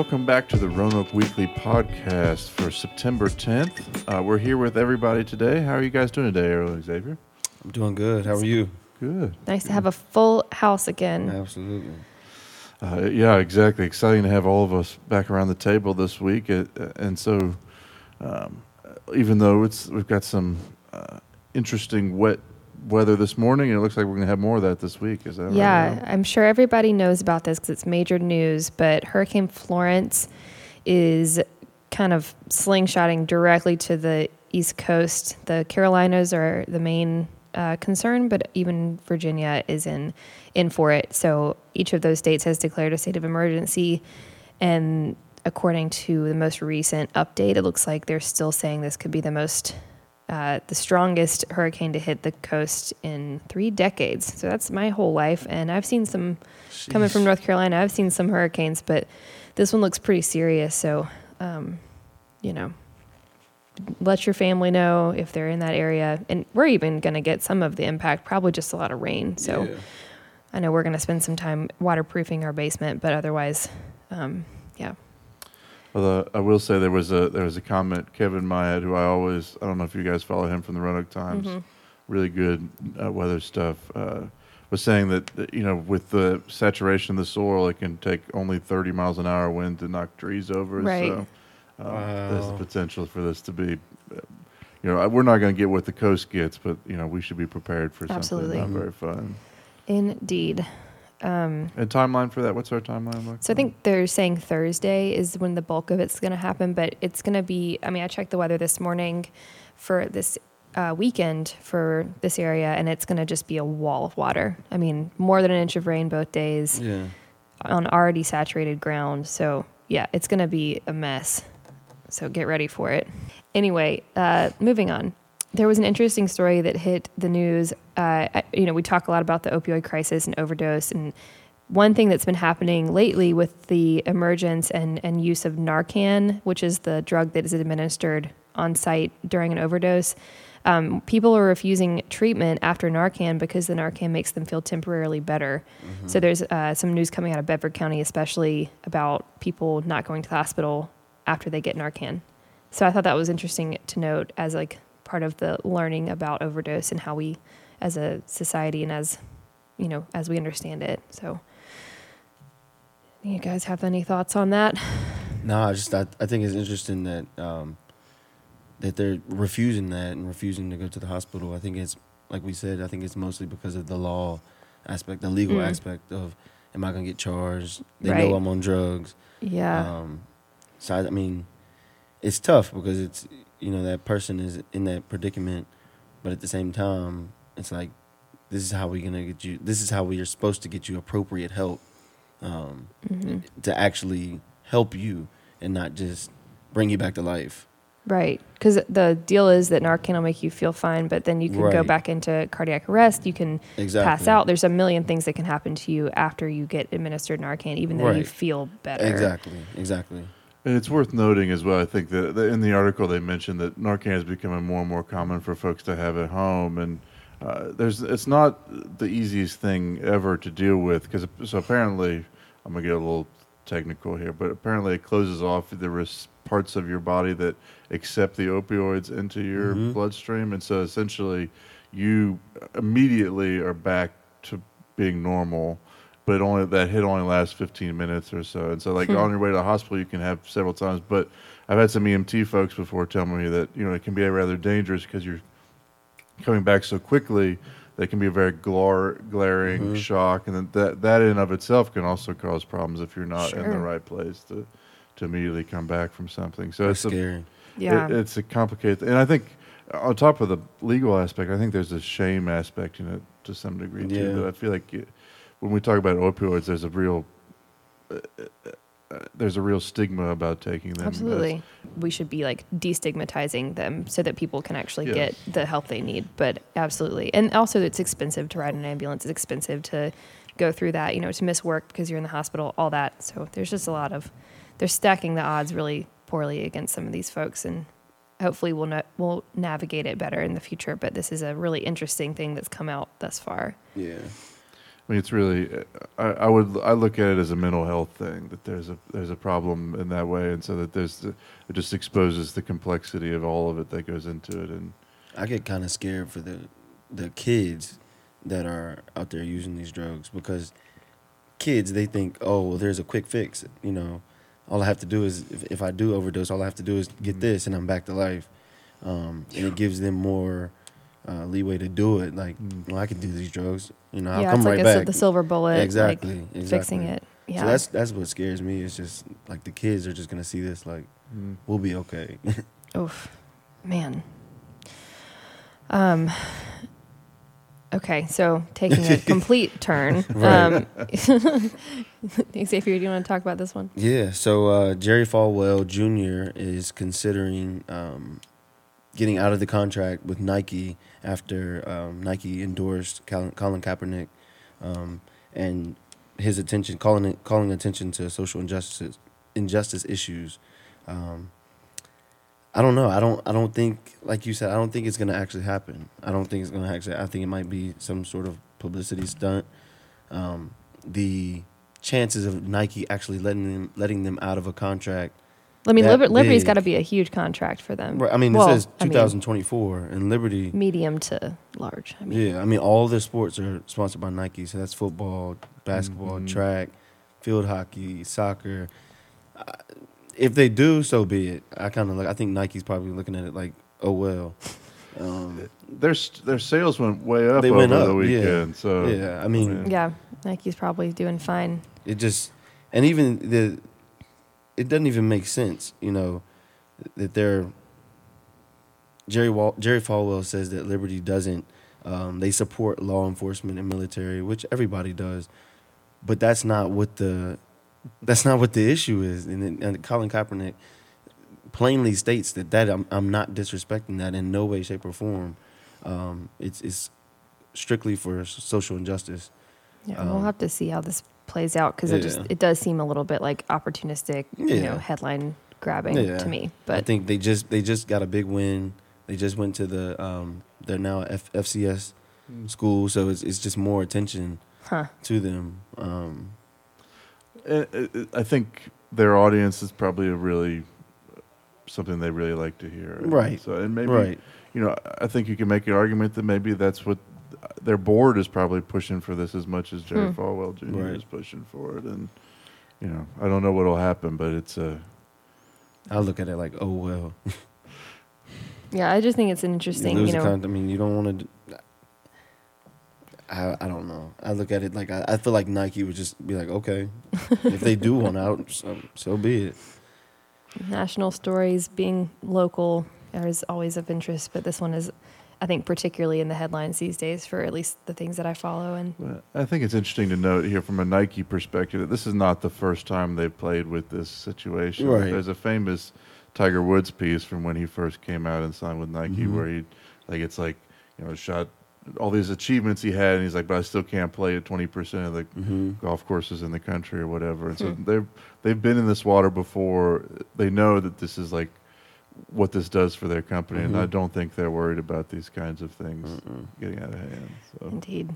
welcome back to the Roanoke Weekly Podcast for September 10th. We're here with everybody today. How are you guys doing today, Earl Xavier? I'm doing good. How are you? Good. Nice to have a full house again. Absolutely. Yeah, exactly. Exciting to have all of us back around the table this week. And so, even though we've got some interesting wet weather this morning, and it looks like we're going to have more of that this week. Is that right? Yeah, I'm sure everybody knows about this because it's major news, but Hurricane Florence is kind of slingshotting directly to the East Coast. The Carolinas are the main concern, but even Virginia is in for it. So each of those states has declared a state of emergency, and according to the most recent update, it looks like they're still saying this could be the strongest hurricane to hit the coast in 3 decades. So that's my whole life, and I've seen some coming from North Carolina. I've seen some hurricanes, but this one looks pretty serious. So, let your family know if they're in that area. And we're even going to get some of the impact, probably just a lot of rain. So I know we're going to spend some time waterproofing our basement, but otherwise, yeah. Well, I will say there was a comment, Kevin Myad, who I don't know if you guys follow him from the Roanoke Times, really good weather stuff, was saying that, with the saturation of the soil, it can take only 30 miles an hour wind to knock trees over. Right. So there's the potential for this to be, we're not going to get what the coast gets, but, we should be prepared for Absolutely. something not very fun. Indeed. And timeline for that? What's our timeline look? So I think they're saying Thursday is when the bulk of it's going to happen, but it's going to be, I checked the weather this morning for this weekend for this area, and it's going to just be a wall of water. More than an inch of rain both days on already saturated ground. So yeah, it's going to be a mess. So get ready for it. Anyway, moving on. There was an interesting story that hit the news. We talk a lot about the opioid crisis and overdose. And one thing that's been happening lately with the emergence and use of Narcan, which is the drug that is administered on site during an overdose, people are refusing treatment after Narcan because the Narcan makes them feel temporarily better. Mm-hmm. So there's some news coming out of Bedford County, especially about people not going to the hospital after they get Narcan. So I thought that was interesting to note as part of the learning about overdose and how we as a society and as we understand it. So you guys have any thoughts on that? No, I think it's interesting that that they're refusing that and refusing to go to the hospital. I think it's, like we said, I think it's mostly because of the law aspect, the legal aspect of, am I going to get charged? They know I'm on drugs. Yeah. It's tough because it's, that person is in that predicament, but at the same time, it's like, this is how we're going to get you, this is how we are supposed to get you appropriate help to actually help you and not just bring you back to life. Right, because the deal is that Narcan will make you feel fine, but then you can go back into cardiac arrest, you can pass out. There's a million things that can happen to you after you get administered Narcan, even though you feel better. Exactly. And it's worth noting as well, I think, that in the article they mentioned that Narcan is becoming more and more common for folks to have at home. And it's not the easiest thing ever to deal with. So apparently, I'm going to get a little technical here, but apparently it closes off the parts of your body that accept the opioids into your bloodstream. And so essentially, you immediately are back to being normal. But that hit only lasts 15 minutes or so. And so, on your way to the hospital, you can have several times. But I've had some EMT folks before tell me that, it can be rather dangerous because you're coming back so quickly. That can be a very glaring shock. And then that in and of itself can also cause problems if you're not in the right place to immediately come back from something. So it's scary. It's a complicated, and I think on top of the legal aspect, I think there's a shame aspect in it to some degree too. But I feel like when we talk about opioids, there's a real stigma about taking them. Absolutely. We should be destigmatizing them so that people can actually get the help they need. But absolutely. And also it's expensive to ride an ambulance. It's expensive to go through that, to miss work because you're in the hospital, all that. So there's just they're stacking the odds really poorly against some of these folks. And hopefully we'll navigate it better in the future. But this is a really interesting thing that's come out thus far. Yeah. mean, it's really, I look at it as a mental health thing, that there's a problem in that way, and so that it just exposes the complexity of all of it that goes into it. And I get kind of scared for the kids that are out there using these drugs, because kids, they think, oh, well, there's a quick fix. You know, all I have to do is, if I do overdose, all I have to do is get this and I'm back to life. And it gives them more leeway to do it. Like, well, I can do these drugs. You know, I'll come it's like right back. the silver bullet, Exactly, like fixing it. Yeah. So that's what scares me. It's just like the kids are just gonna see this like, we'll be okay. Oof, man. Okay, so taking a complete turn. Right. Xavier, do you want to talk about this one? Yeah. So Jerry Falwell Jr. is considering getting out of the contract with Nike after Nike endorsed Colin Kaepernick, and his attention, calling attention to social injustice issues. I don't know. I don't think, like you said, I don't think it's gonna actually happen. I think it might be some sort of publicity stunt. The chances of Nike actually letting them out of a contract. I mean, that Liberty's big. got to be a huge contract for them. Right, I mean, Well, it says I mean, 2024, and Liberty. medium to large. I mean, Yeah, I mean, all their sports are sponsored by Nike. So that's football, basketball, track, field hockey, soccer. If they do, so be it. I think Nike's probably looking at it like, oh well. their sales went way up They over went the up, weekend. yeah. So Yeah, I mean, yeah, Nike's probably doing fine. it just, and even it doesn't even make sense, you know, that Jerry Falwell says that Liberty doesn't, they support law enforcement and military, which everybody does, but that's not what the issue is. And Colin Kaepernick plainly states that I'm not disrespecting that in no way, shape, or form. It's strictly for social injustice. Yeah, we'll have to see how this plays out, because Yeah. it does seem a little bit like opportunistic, Yeah. headline grabbing to me. I But think they just got a big win. They just went to the they're now FCS school, so it's just more attention to them. I think their audience is probably something they really like to hear. Right. So, and maybe, Right. I think you can make an argument that maybe that's what their board is probably pushing for this as much as Jerry Falwell Jr. Right. is pushing for it. And, I don't know what will happen, but it's I look at it like, oh well. yeah, I just think it's interesting. You mean, you don't want to. I don't know. I look at it like I feel like Nike would just be like, okay, if they do want out, so be it. National stories being local is always of interest, but this one is, I think, particularly in the headlines these days for at least the things that I follow. And Well, I think it's interesting to note here from a Nike perspective that this is not the first time they've played with this situation. Right. There's a famous Tiger Woods piece from when he first came out and signed with Nike where he, shot all these achievements he had, and he's like, but I still can't play at 20% of the golf courses in the country or whatever. And so they've been in this water before. They know that this is like what this does for their company, and I don't think they're worried about these kinds of things getting out of hand. So. indeed.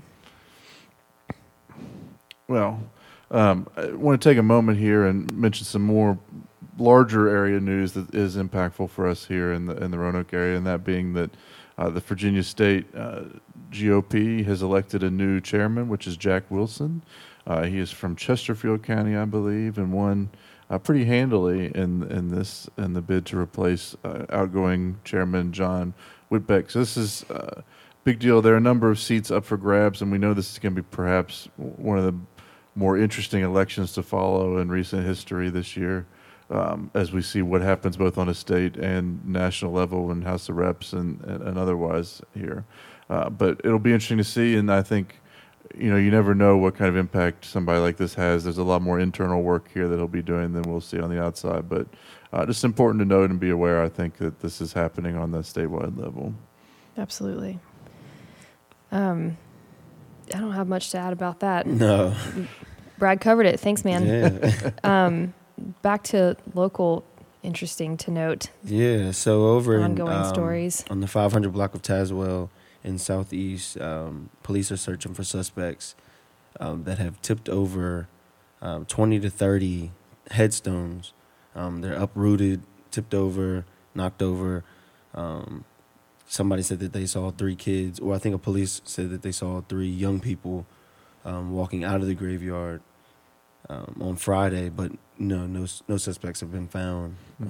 Well, I want to take a moment here and mention some more larger area news that is impactful for us here in the Roanoke area, and that being that the Virginia State GOP has elected a new chairman, which is Jack Wilson. He is from Chesterfield County, I believe, and won pretty handily in the bid to replace outgoing chairman John Whitbeck. So this is a big deal. There are a number of seats up for grabs, and we know this is going to be perhaps one of the more interesting elections to follow in recent history this year, as we see what happens both on a state and national level in House of Reps and otherwise here. But it'll be interesting to see, and I think, you never know what kind of impact somebody like this has. There's a lot more internal work here that he'll be doing than we'll see on the outside. But just important to note and be aware, I think, that this is happening on the statewide level. Absolutely. I don't have much to add about that. No. Brad covered it. Thanks, man. Yeah. Back to local, interesting to note. Yeah. So over Ongoing in stories. on the 500 block of Tazewell in Southeast, police are searching for suspects that have tipped over 20 to 30 headstones. They're uprooted, tipped over, knocked over. Somebody said that they saw 3 kids, or I think a police said that they saw 3 young people walking out of the graveyard on Friday, but no suspects have been found.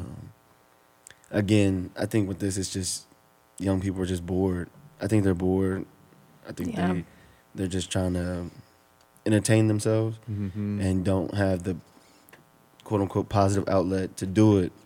Again, I think with this, it's just young people are just bored. I think they're bored. I think they're just trying to entertain themselves and don't have the quote unquote positive outlet to do it.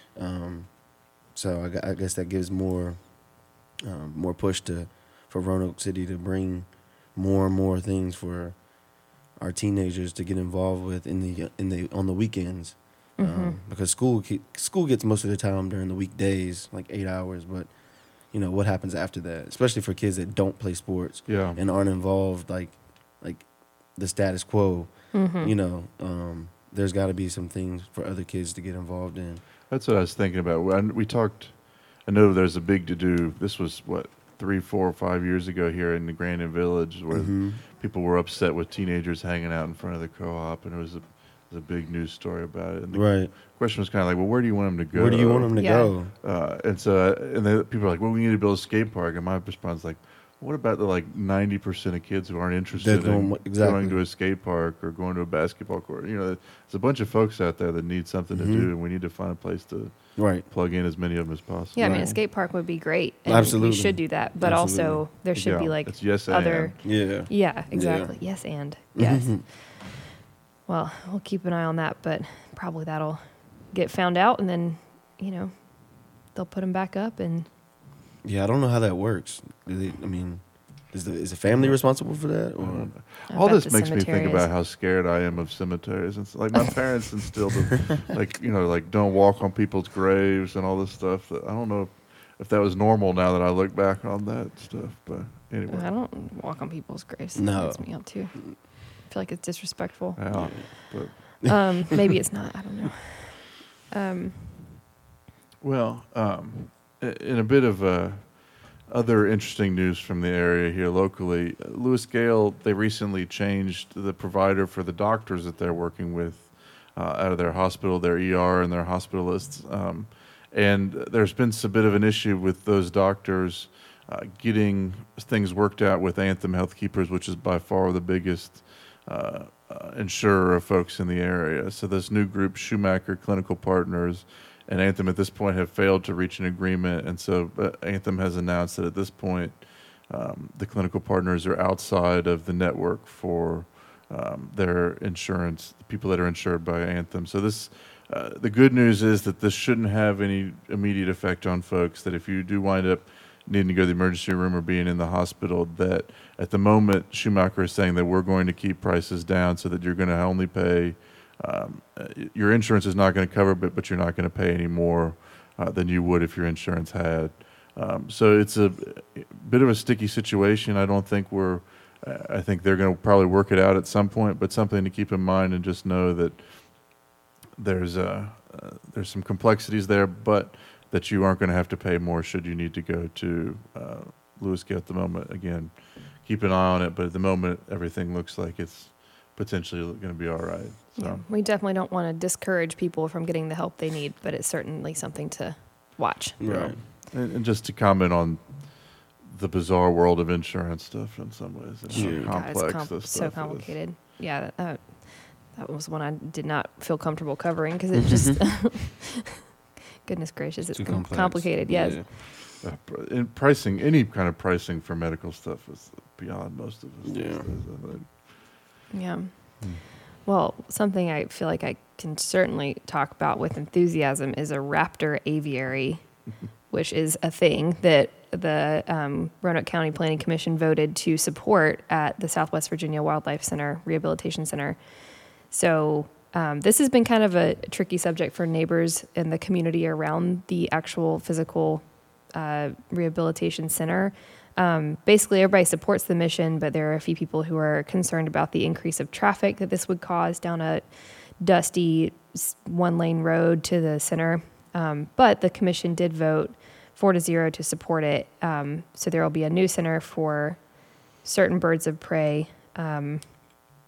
So I guess that gives more push for Roanoke City to bring more and more things for our teenagers to get involved with on the weekends. Because school gets most of the time during the weekdays, like 8 hours, but what happens after that, especially for kids that don't play sports and aren't involved like the status quo. There's got to be some things for other kids to get involved in. That's what I was thinking about. We talked, I know there's a big to-do. This was, 3, 4, 5 years ago here in the Grandin Village, where people were upset with teenagers hanging out in front of the co-op, and it was a big news story about it. And the question was kind of like, well, where do you want them to go? Where do you want them to go? And people are like, well, we need to build a skate park. And my response is like, what about the 90% of kids who aren't interested in going to a skate park or going to a basketball court? There's a bunch of folks out there that need something to do, and we need to find a place to plug in as many of them as possible. Yeah, I mean, a skate park would be great. And Absolutely. we should do that. But also, there should be it's yes other... and. Yeah, exactly. Yeah. Yes and. Yes. Well, we'll keep an eye on that, but probably that'll get found out, and then, they'll put them back up. And yeah, I don't know how that works. Is the family responsible for that? Or? All this makes me think about how scared I am of cemeteries. It's like my parents instilled, don't walk on people's graves and all this stuff. I don't know if that was normal now that I look back on that stuff. But anyway, I don't walk on people's graves. No, that gets me out too. I feel like it's disrespectful. Yeah, but maybe it's not. I don't know. In a bit of other interesting news from the area here locally, Lewis Gale, they recently changed the provider for the doctors that they're working with out of their hospital, their ER and their hospitalists. And there's been a bit of an issue with those doctors getting things worked out with Anthem Healthkeepers, which is by far the biggest insurer of folks in the area. So this new group, Schumacher Clinical Partners, and Anthem at this point have failed to reach an agreement. And so Anthem has announced that at this point, the clinical partners are outside of the network for their insurance, the people that are insured by Anthem. So this, the good news is that this shouldn't have any immediate effect on folks, that if you do wind up needing to go to the emergency room or being in the hospital, that at the moment Schumacher is saying that we're going to keep prices down so that you're going to only pay, your insurance is not going to cover it, but you're not going to pay any more than you would if your insurance had. So it's a bit of a sticky situation. I think they're going to probably work it out at some point, but something to keep in mind, and just know that there's some complexities there, but that you aren't going to have to pay more should you need to go to Lewis Gale at the moment. Again, keep an eye on it, but at the moment everything looks like it's potentially going to be all right. So. Yeah, we definitely don't want to discourage people from getting the help they need, but it's certainly something to watch. Right. And just to comment on the bizarre world of insurance stuff in some ways, and how complex this stuff so complicated. Yeah, that was one I did not feel comfortable covering because it just, goodness gracious, it's complicated. Yes. Yeah. In pricing, any kind of pricing for medical stuff is beyond most of us. Yeah. Well, something I feel like I can certainly talk about with enthusiasm is a raptor aviary, which is a thing that the Roanoke County Planning Commission voted to support at the Southwest Virginia Wildlife Center Rehabilitation Center. So this has been kind of a tricky subject for neighbors in the community around the actual physical rehabilitation center. Basically, everybody supports the mission, but there are a few people who are concerned about the increase of traffic that this would cause down a dusty one-lane road to the center. But the commission did vote 4-0 to support it. So there will be a new center for certain birds of prey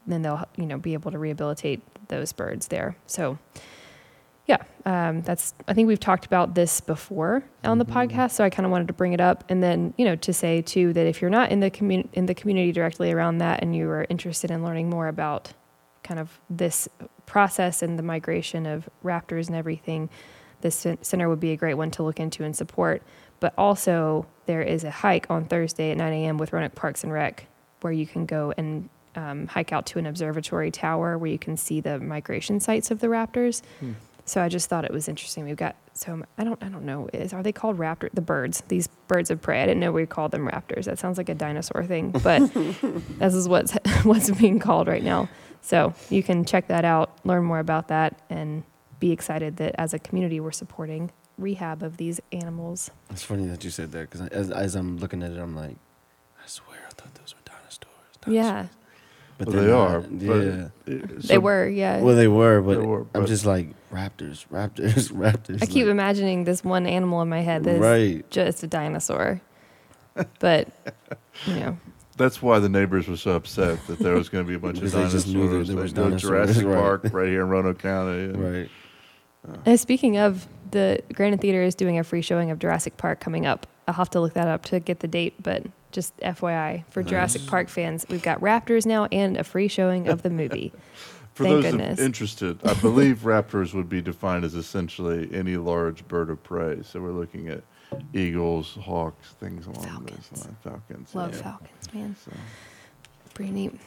then they'll be able to rehabilitate those birds there. So yeah, I think we've talked about this before on the podcast, so I kind of wanted to bring it up, and then to say too that if you're not in the community directly around that, and you are interested in learning more about kind of this process and the migration of raptors and everything, this center would be a great one to look into and support. But also there is a hike on Thursday at 9 a.m. with Roanoke Parks and Rec, where you can go and hike out to an observatory tower where you can see the migration sites of the raptors. So I just thought it was interesting. We've got I don't know, are they called raptor? The birds, these birds of prey. I didn't know we called them raptors. That sounds like a dinosaur thing, but this is what's being called right now. So you can check that out, learn more about that, and be excited that as a community we're supporting rehab of these animals. It's funny that you said that, because as I'm looking at it, I'm like, I swear I thought those were dinosaurs. Yeah. But well, they are. Yeah. They were, yeah. Well, they were, but I'm just like, raptors. I keep imagining this one animal in my head that's just a dinosaur. But, That's why the neighbors were so upset that there was going to be a bunch of dinosaurs. They just knew that there was dinosaurs. Jurassic Park right here in Roanoke County. Right. And speaking of, the Granite Theater is doing a free showing of Jurassic Park coming up. I'll have to look that up to get the date, but just FYI, for Jurassic Park fans, we've got raptors now and a free showing of the movie. For Thank those goodness. interested, I believe raptors would be defined as essentially any large bird of prey. So we're looking at eagles, hawks, things along those lines. Falcons. Love falcons, man. So. Pretty neat.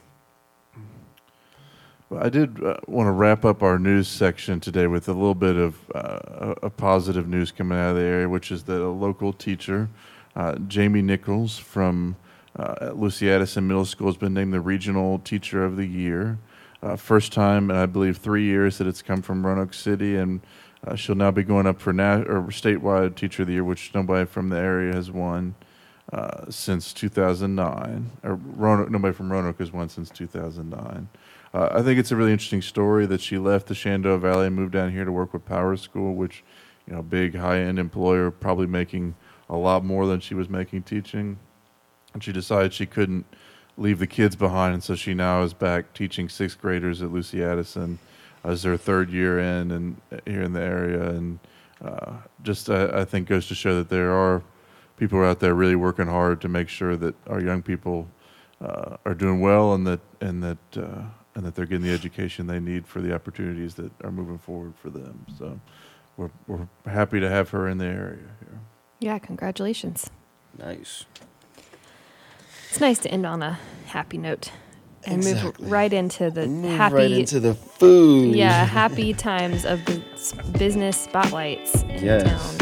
Well, I did want to wrap up our news section today with a little bit of a positive news coming out of the area, which is that a local teacher, Jamie Nichols from Lucy Addison Middle School, has been named the Regional Teacher of the Year. First time in, I believe, 3 years that it's come from Roanoke City, and she'll now be going up for statewide Teacher of the Year, which nobody from the area has won since 2009. Nobody from Roanoke has won since 2009. I think it's a really interesting story that she left the Shenandoah Valley and moved down here to work with Power School, which, big high-end employer, probably making a lot more than she was making teaching. And she decided she couldn't leave the kids behind, and so she now is back teaching sixth graders at Lucy Addison as their third year in and here in the area. And I think goes to show that there are people out there really working hard to make sure that our young people are doing well, and that they're getting the education they need for the opportunities that are moving forward for them. So we're happy to have her in the area here. Yeah, congratulations. Nice. It's nice to end on a happy note and move right into the food. Yeah, happy times of the business spotlights in town.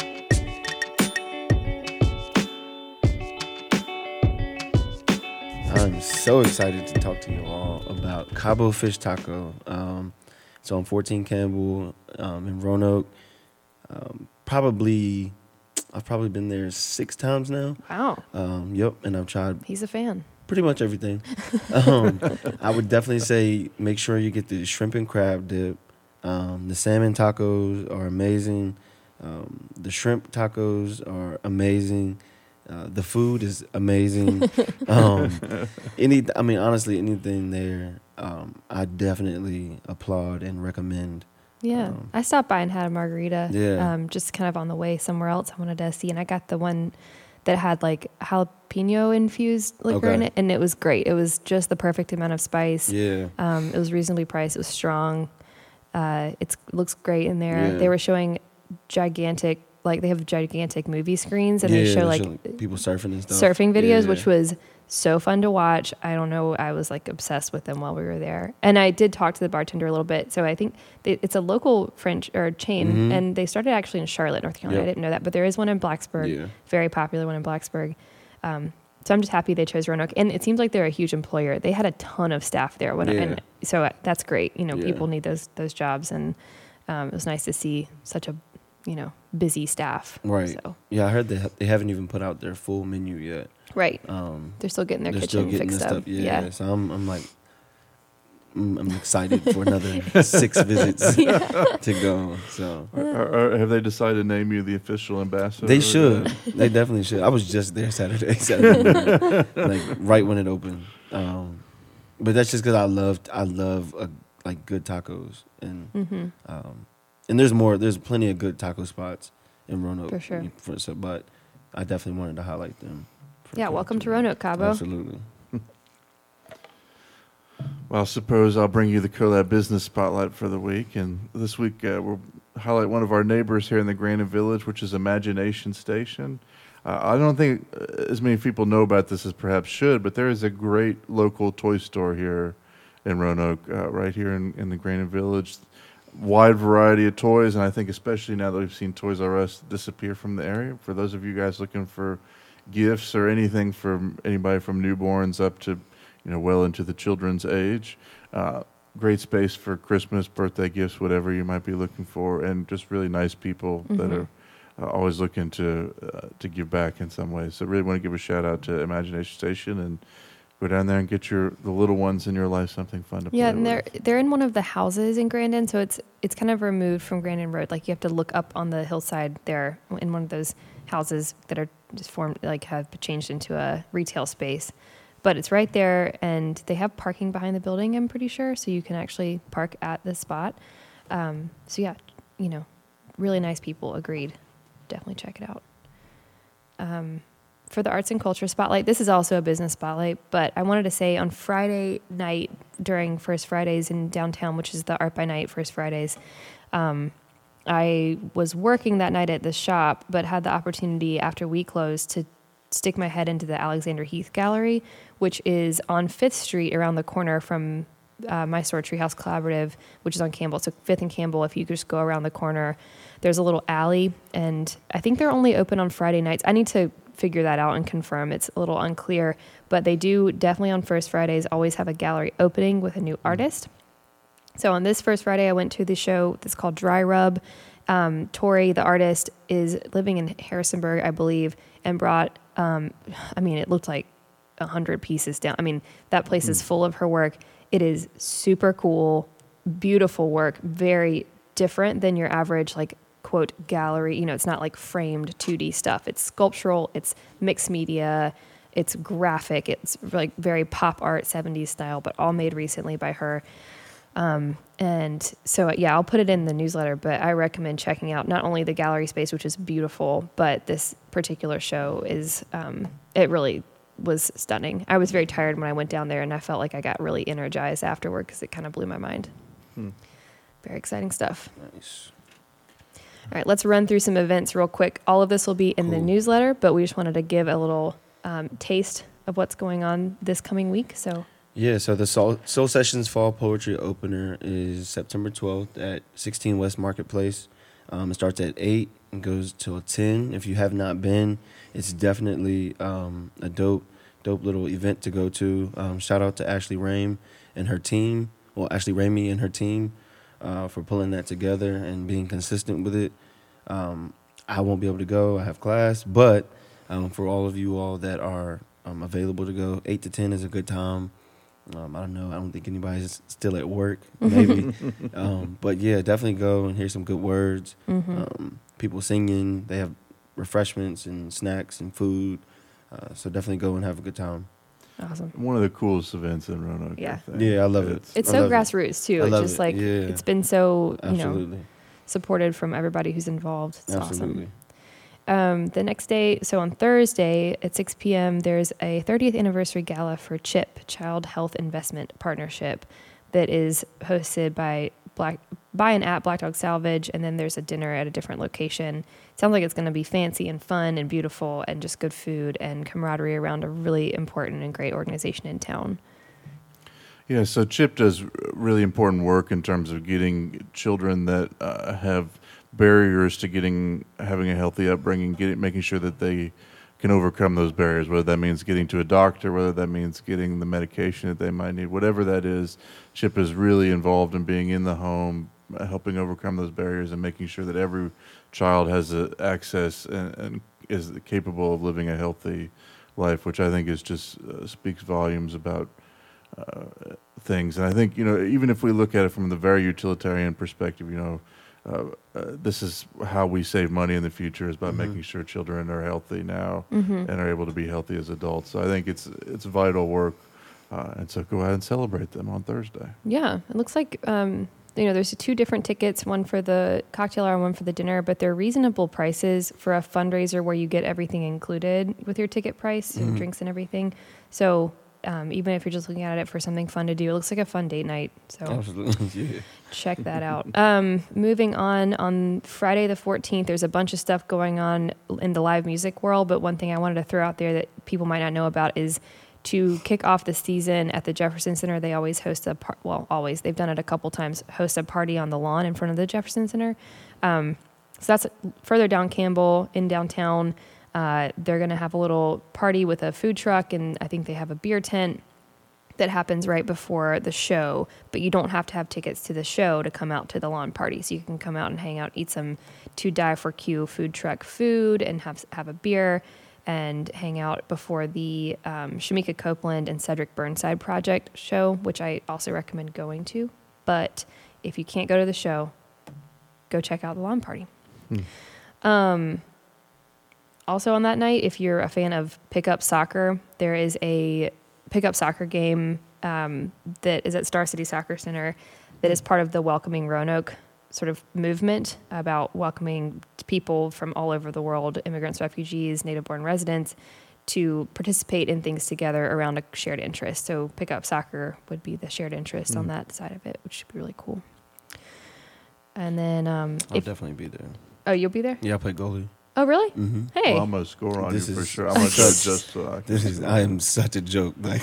I'm so excited to talk to you all about Cabo Fish Taco. It's on 14 Campbell in Roanoke. I've probably been there 6 times now. Wow. Yep, and I've tried He's a fan. pretty much everything. I would definitely say make sure you get the shrimp and crab dip. The salmon tacos are amazing. The shrimp tacos are amazing. The food is amazing. Honestly, anything there, I definitely applaud and recommend. Yeah, I stopped by and had a margarita. Yeah. Just kind of on the way somewhere else I wanted to see, and I got the one that had like jalapeno infused liquor in it, and it was great. It was just the perfect amount of spice. Yeah. It was reasonably priced. It was strong. It looks great in there. Yeah. They were showing gigantic movie screens, and they show like people surfing and stuff. Surfing videos, Yeah. which was so fun to watch. I don't know. I was like obsessed with them while we were there. And I did talk to the bartender a little bit. So I think it's a local French or chain, and they started actually in Charlotte, North Carolina. Yep. I didn't know that, but there is one in Blacksburg, very popular one in Blacksburg. So I'm just happy they chose Roanoke, and it seems like they're a huge employer. They had a ton of staff there, and so that's great. People need those jobs, and it was nice to see such a busy staff. Right. So. Yeah, I heard they haven't even put out their full menu yet. Right. They're still getting their kitchen fixed up. Yeah. So I'm like, I'm excited for another 6 visits to go. So have they decided to name you the official ambassador? They should. They definitely should. I was just there Saturday morning, like right when it opened. But that's just because I love like good tacos, and Mm-hmm. and there's plenty of good taco spots in Roanoke. For sure. But I definitely wanted to highlight them. Yeah, welcome to Roanoke, Cabo. Absolutely. Well, I suppose I'll bring you the CoLab Business Spotlight for the week. And this week, we'll highlight one of our neighbors here in the Grandin Village, which is Imagination Station. I don't think as many people know about this as perhaps should, but there is a great local toy store here in Roanoke, right here in the Grandin Village. Wide variety of toys, and I think especially now that we've seen Toys R Us disappear from the area, for those of you guys looking for gifts or anything from anybody from newborns up to, well into the children's age. Great space for Christmas, birthday gifts, whatever you might be looking for, and just really nice people that are always looking to give back in some way. So really want to give a shout out to Imagination Station and go down there and get the little ones in your life something fun to play Yeah, and with. they're in one of the houses in Grandin, so it's kind of removed from Grandin Road. Like you have to look up on the hillside there in one of those houses that are just formed, like have changed into a retail space. But it's right there, and they have parking behind the building, I'm pretty sure, so you can actually park at the spot. So yeah, really nice people. Agreed. Definitely check it out. For the Arts and Culture Spotlight, this is also a business spotlight, but I wanted to say on Friday night during First Fridays in downtown, which is the Art by Night First Fridays, I was working that night at the shop, but had the opportunity after we closed to stick my head into the Alexander Heath Gallery, which is on 5th Street around the corner from my store, Treehouse Collaborative, which is on Campbell. So 5th and Campbell, if you just go around the corner, there's a little alley, and I think they're only open on Friday nights. I need to figure that out and confirm. It's a little unclear, but they do definitely on First Fridays always have a gallery opening with a new artist. So on this First Friday, I went to the show that's called Dry Rub. Tori, the artist, is living in Harrisonburg, I believe, and brought, it looked like 100 pieces down. I mean, that place is full of her work. It is super cool, beautiful work, very different than your average, like, quote, gallery. It's not like framed 2D stuff. It's sculptural, it's mixed media, it's graphic, it's like very pop art 70s style, but all made recently by her. And so, yeah, I'll put it in the newsletter, but I recommend checking out not only the gallery space, which is beautiful, but this particular show is, it really was stunning. I was very tired when I went down there, and I felt like I got really energized afterward because it kind of blew my mind. Very exciting stuff. Nice. All right, let's run through some events real quick. All of this will be in the newsletter, but we just wanted to give a little taste of what's going on this coming week. So the Soul Sessions Fall Poetry Opener is September 12th at 16 West Marketplace. It starts at 8 and goes till 10. If you have not been, it's definitely a dope little event to go to. Shout out to Ashley Ramey and her team, for pulling that together and being consistent with it. I won't be able to go. I have class, but for all of you all that are available to go, 8 to 10 is a good time. I don't know. I don't think anybody's still at work, maybe. But yeah, definitely go and hear some good words. People singing. They have refreshments and snacks and food. So definitely go and have a good time. awesome. One of the coolest events in Roanoke. Yeah. I think. Yeah, I love it. It's I so love it. grassroots too. I It's love just it. like Yeah. it's been so Absolutely. supported from everybody who's involved. It's Absolutely. awesome. The next day, so on Thursday at 6 p.m., there's a 30th anniversary gala for CHIP, Child Health Investment Partnership, that is hosted by and at Black Dog Salvage, and then there's a dinner at a different location. It sounds like it's going to be fancy and fun and beautiful and just good food and camaraderie around a really important and great organization in town. Yeah, so CHIP does really important work in terms of getting children that have barriers to having a healthy upbringing, making sure that they can overcome those barriers, whether that means getting to a doctor, whether that means getting the medication that they might need, whatever that is. CHIP is really involved in being in the home, helping overcome those barriers and making sure that every child has access and is capable of living a healthy life, which I think is just speaks volumes about things. And I think, even if we look at it from the very utilitarian perspective, this is how we save money in the future, is by making sure children are healthy now and are able to be healthy as adults. So I think it's vital work And so go ahead and celebrate them on Thursday. Yeah, it looks like there's 2 different tickets, one for the cocktail hour and one for the dinner, but they're reasonable prices for a fundraiser where you get everything included with your ticket price and drinks and everything. So even if you're just looking at it for something fun to do, it looks like a fun date night. So Absolutely, yeah. check that out. Moving on Friday the 14th, there's a bunch of stuff going on in the live music world, but one thing I wanted to throw out there that people might not know about is to kick off the season at the Jefferson Center. They always host they've done it a couple times, host a party on the lawn in front of the Jefferson Center. So that's further down Campbell in downtown. They're going to have a little party with a food truck, and I think they have a beer tent that happens right before the show, but you don't have to have tickets to the show to come out to the lawn party. So you can come out and hang out, eat some To Die For Q food truck food, and have a beer and hang out before the Shamika Copeland and Cedric Burnside Project show, which I also recommend going to. But if you can't go to the show, go check out the lawn party. Also on that night, if you're a fan of pickup soccer, there is a pickup soccer game that is at Star City Soccer Center that is part of the Welcoming Roanoke sort of movement about welcoming people from all over the world, immigrants, refugees, native-born residents, to participate in things together around a shared interest. So pickup soccer would be the shared interest on that side of it, which should be really cool. And then I'll definitely be there. Oh, you'll be there? Yeah, I play goalie. Oh, really? Mm-hmm. Hey. Well, I'm going to score on This you for is sure. I'm going to go just so I am such a joke. Like,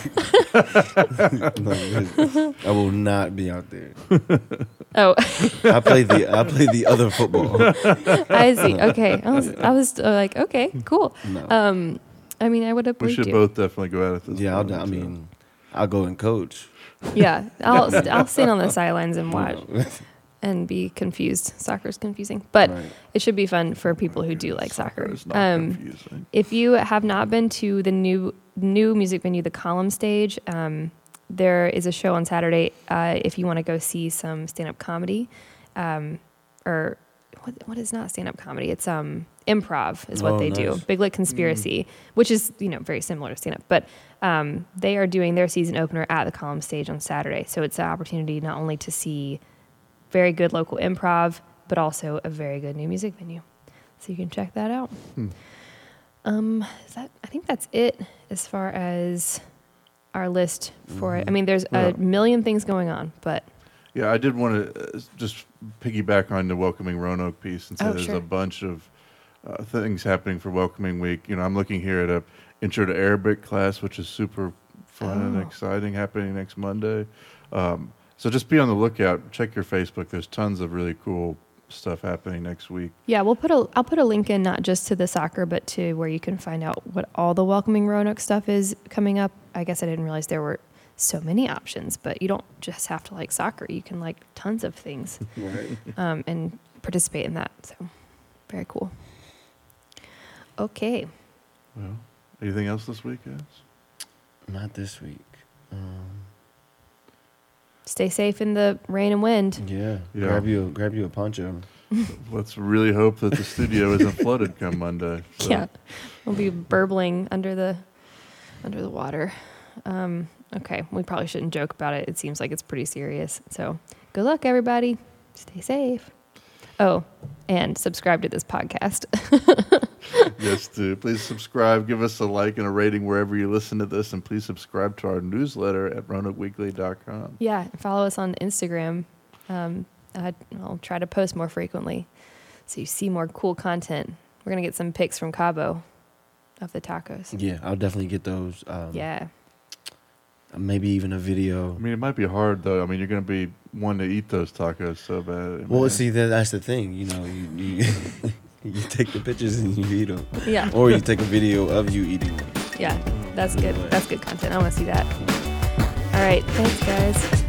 I will not be out there. Oh, I play the other football. I see. Okay. I was like, okay, cool. No. I mean, I would have we believed should you. both definitely go at it this Yeah, morning, I so. mean, I'll go and coach. Yeah, I'll sit on the sidelines and watch You know. and be confused. Soccer's confusing, but Right. it should be fun for people who do like soccer. It's not confusing. If you have not been to the new music venue, the Column Stage, there is a show on Saturday. If you want to go see some stand-up comedy, or what is not stand-up comedy? It's improv is what they do. Nice. Big Lit Conspiracy, which is very similar to stand-up, but they are doing their season opener at the Column Stage on Saturday. So it's an opportunity not only to see very good local improv, but also a very good new music venue. So you can check that out. I think that's it as far as our list for it. I mean, there's a million things going on, but Yeah, I did want to just piggyback on the Welcoming Roanoke piece and say there's sure. a bunch of things happening for Welcoming Week. I'm looking here at a Intro to Arabic class, which is super fun and exciting, happening next Monday. So just be on the lookout. Check your Facebook. There's tons of really cool stuff happening next week. yeah, I'll put a link in not just to the soccer, but to where you can find out what all the Welcoming Roanoke stuff is coming up. I guess I didn't realize there were so many options, but you don't just have to like soccer. You can like tons of things Right. and participate in that. So very cool. Okay. Well, anything else this week, guys? Not this week. Stay safe in the rain and wind. Yeah. Yeah. Grab you a poncho. Let's really hope that the studio isn't flooded come Monday. So. Yeah. We'll be burbling under the water. Okay. We probably shouldn't joke about it. It seems like it's pretty serious. So good luck, everybody. Stay safe. Oh, and subscribe to this podcast. Yes, do. Please subscribe. Give us a like and a rating wherever you listen to this. And please subscribe to our newsletter at RoanokeWeekly.com. Yeah. Follow us on Instagram. I'll try to post more frequently so you see more cool content. We're going to get some pics from Cabo of the tacos. Yeah, I'll definitely get those. Yeah. Maybe even a video. I mean, it might be hard, though. I mean, you're going to be wanting to eat those tacos so bad. Well, man. see, that's the thing. You you take the pictures and you eat them. Yeah. Or you take a video of you eating them. Yeah. That's good. That's good content. I want to see that. All right. Thanks, guys.